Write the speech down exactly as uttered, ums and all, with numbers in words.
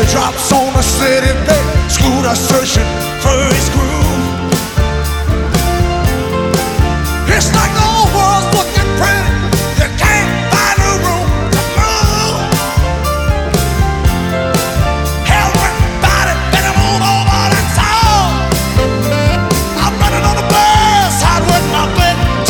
teardrops on a city bed. Screwed us searching for his groove.